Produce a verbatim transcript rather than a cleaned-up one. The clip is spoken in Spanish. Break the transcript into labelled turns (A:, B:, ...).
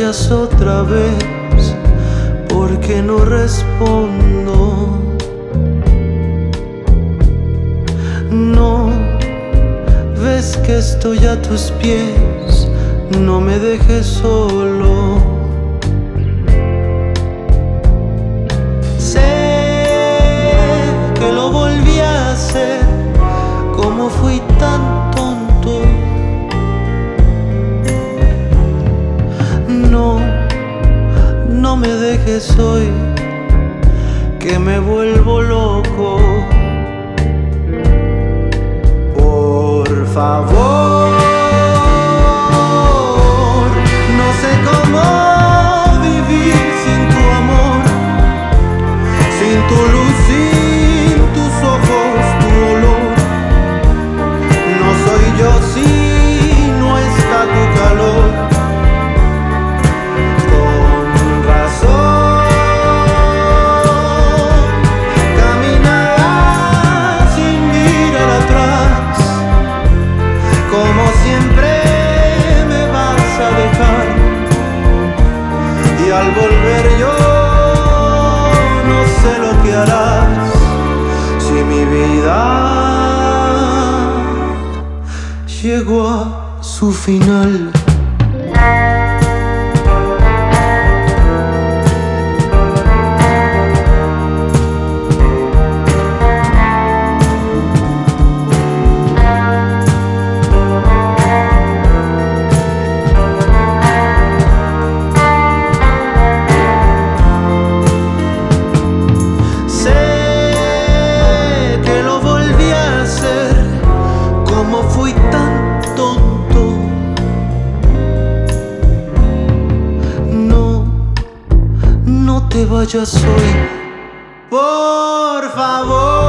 A: extrañas otra vez, porque no respondo. No ves que estoy a tus pies, no me dejes solo. Sé que lo volví a hacer, como fui tan tonto. No, no me dejes hoy, que me vuelvo loco. Por favor, no sé cómo vivir sin tu amor, sin tu luz, sin tus ojos, tu olor. No soy yo si no está tu calor. Con razón caminarás sin mirar atrás, como siempre me vas a dejar. Y al volver yo no sé lo que harás, si mi vida llegó a su final. Fui tan tonto. No, no te vayas hoy, por favor.